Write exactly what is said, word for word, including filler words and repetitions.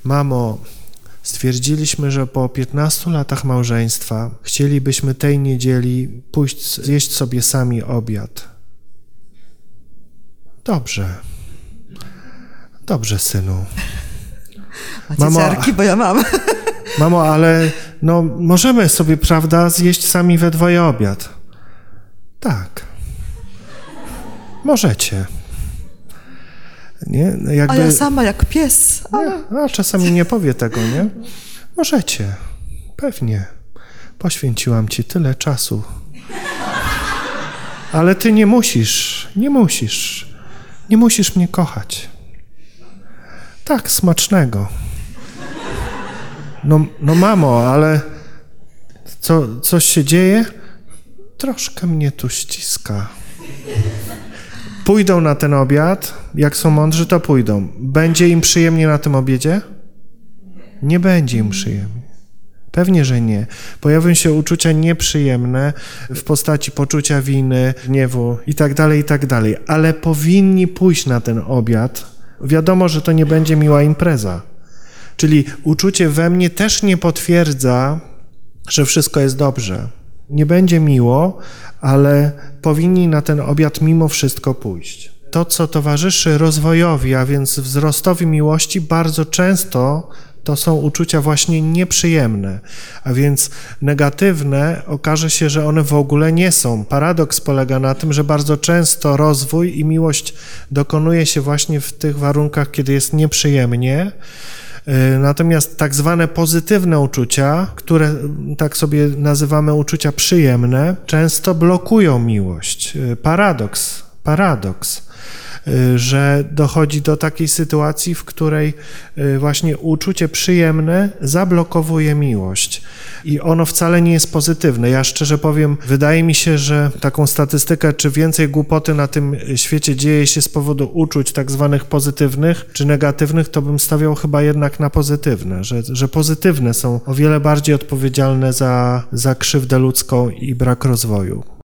Mamo, stwierdziliśmy, że po piętnastu latach małżeństwa chcielibyśmy tej niedzieli pójść zjeść sobie sami obiad. Dobrze. Dobrze, synu. Macie Mamo, ciarki, bo ja mam. Mamo, ale no możemy sobie, prawda, zjeść sami we dwoje obiad. Tak. Możecie. Nie? Jakby... A ja sama jak pies. Ale... Nie, a czasami nie powie tego, nie? Możecie. Pewnie. Poświęciłam ci tyle czasu. Ale ty nie musisz. Nie musisz. Nie musisz mnie kochać. Tak, smacznego. No, no mamo, ale co, coś się dzieje? Troszkę mnie tu ściska. Pójdą na ten obiad, jak są mądrzy, to pójdą. Będzie im przyjemnie na tym obiedzie? Nie będzie im przyjemnie. Pewnie, że nie. Pojawią się uczucia nieprzyjemne w postaci poczucia winy, gniewu i tak dalej, i tak dalej. Ale powinni pójść na ten obiad. Wiadomo, że to nie będzie miła impreza. Czyli uczucie we mnie też nie potwierdza, że wszystko jest dobrze. Nie będzie miło, ale powinni na ten obiad mimo wszystko pójść. To, co towarzyszy rozwojowi, a więc wzrostowi miłości, bardzo często to są uczucia właśnie nieprzyjemne, a więc negatywne okaże się, że one w ogóle nie są. Paradoks polega na tym, że bardzo często rozwój i miłość dokonuje się właśnie w tych warunkach, kiedy jest nieprzyjemnie. Natomiast tak zwane pozytywne uczucia, które tak sobie nazywamy uczucia przyjemne, często blokują miłość. Paradoks, paradoks, że dochodzi do takiej sytuacji, w której właśnie uczucie przyjemne zablokowuje miłość. I ono wcale nie jest pozytywne. Ja szczerze powiem, wydaje mi się, że taką statystykę, czy więcej głupoty na tym świecie dzieje się z powodu uczuć tak zwanych pozytywnych, czy negatywnych, to bym stawiał chyba jednak na pozytywne, że, że pozytywne są o wiele bardziej odpowiedzialne za, za krzywdę ludzką i brak rozwoju.